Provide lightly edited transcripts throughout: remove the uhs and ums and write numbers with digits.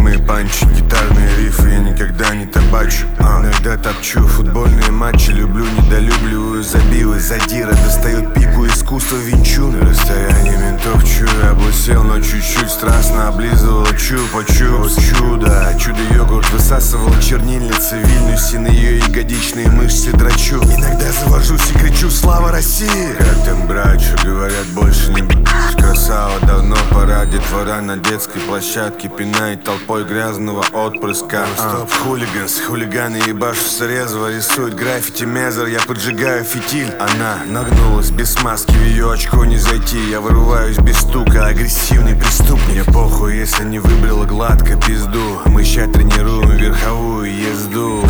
мои панчи, гитарные рифы я никогда не табачу. Иногда топчу футбольные матчи, люблю, недолюбливаю, забилы, задира достает пику, искусство венчу. На расстоянии ментов чую, облысел, но чуть-чуть страстно облизывал чупа-чупс. Чудо, чудо-йогурт высасывал чернильницы в Вильнюсе, на ее ягодичные мышцы драчу. Иногда завожусь и кричу: слава России! Как там, брачу, говорят, больше не красава, давно пора. Детвора на детской площадке пинает толпой грязного отпрыска. Стоп, хулиганс, хулиганы ебашутся резво, рисуют граффити мезер, я поджигаю фитиль. Она нагнулась без маски, в ее очко не зайти. Я вырываюсь без стука, агрессивный преступник. Мне похуй, если не выбрала гладко пизду. Мы ща тренируем верховую езду.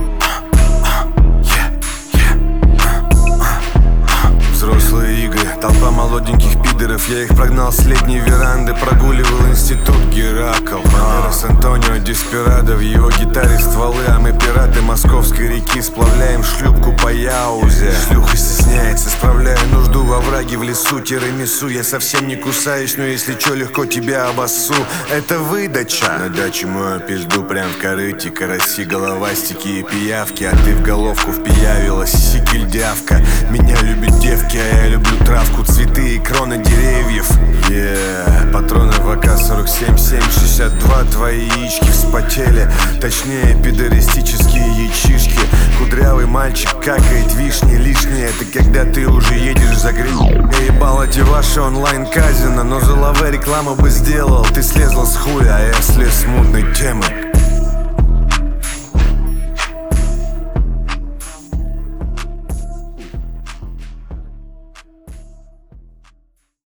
Взрослые игры, толпа молоденьких пидоров. Я их прогнал с летней веранды, прогуливал институт Геракл. С Антонио Деспирадо, в его гитаре стволы. А мы пираты Московской реки, сплавляем шлюпку по Яузе. Шлюха стесняется, справляю нужду во враге в лесу. Тирамису, я совсем не кусаюсь, но если чё, легко тебя обоссу. Это выдача. На даче мою пизду прям в корыте. Караси, головастики и пиявки. А ты в головку впиявилась, сикельдявка. Меня любят девки, а я люблю травку, цветы и кроны деревьев. Патроны в АК-47, 7,62. Твои яички вспотели, точнее пидористические яичишки. Кудрявый мальчик какает вишни лишние. Это когда ты уже едешь за гриль. Я ебал эти ваши онлайн-казино, но за лаве рекламу бы сделал. Ты слезла с хуя, а я слез с мутной темы.